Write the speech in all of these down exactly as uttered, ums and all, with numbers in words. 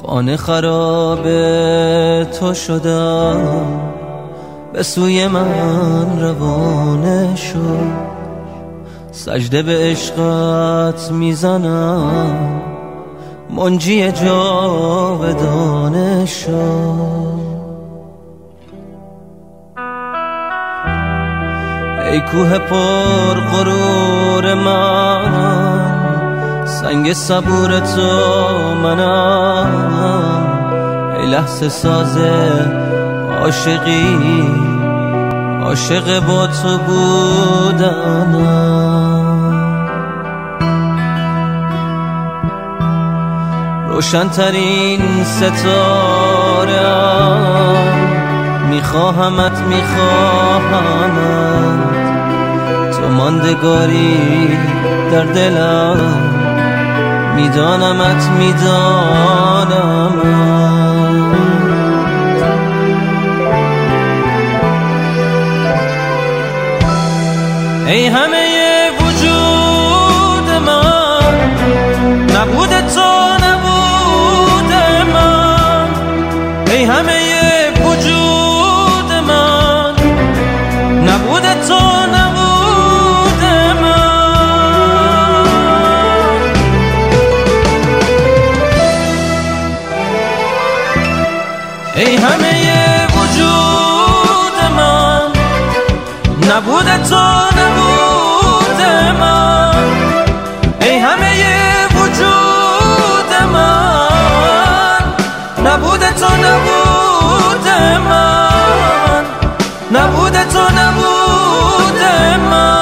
خانه خراب تو شدم، به سوی من روانه شد. سجده به عشقت میزنم، منجی جاودانه شد. ای کوه پر غرور من، سنگ صبور تو منم. ای لحظه ساز عاشقی، عاشق با تو بودنم. روشن‌ترین ستاره‌ام، میخواهمت میخواهمت. تو ماندگاری در دلم، میدانمت میدانمت. ای همه وجود من، نبود تو نبود من. ای همه وجود من، نبود تو نبود من. ای همه وجود من، نبود تو نبود من. ای همه وجود من، نبود تو نبود من. نبود تو نبود من.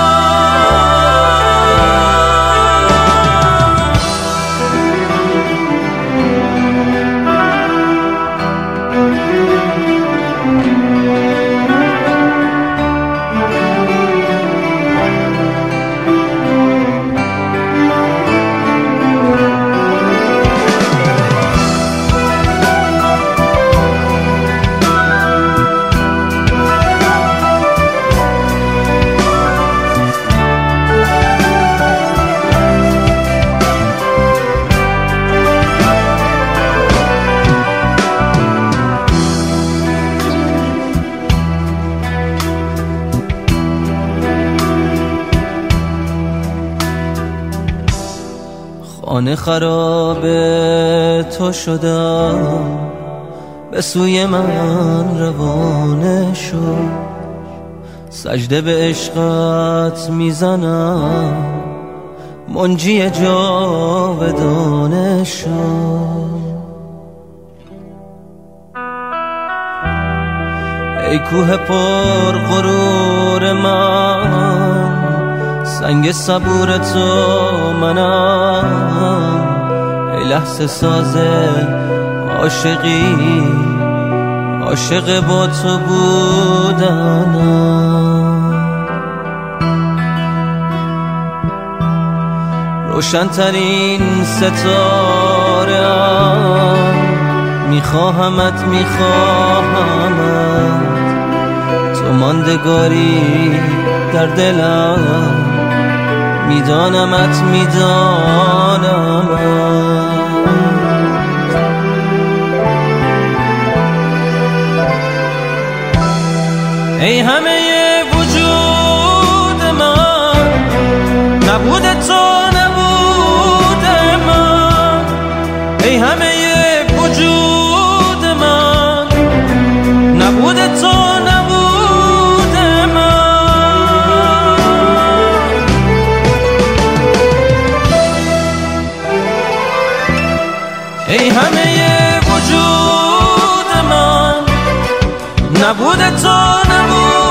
خانه خراب تو شدم، به سوی من روانه شد. سجده به عشقت میزنم، منجی جاودانه شد. ای کوه پر غرور من، سنگ صبور تو منم. ای لحظه ساز عاشقی، عاشق با تو بودنم. روشن‌ترین ستاره‌ام، میخواهمت میخواهمت. تو ماندگاری در دلم، میدانمت میدانمت. ای همه وجود من، نبود تو نبود من. ای همه وجود من، نبود تو نبود من. ای همه وجود من، نبود تو نبود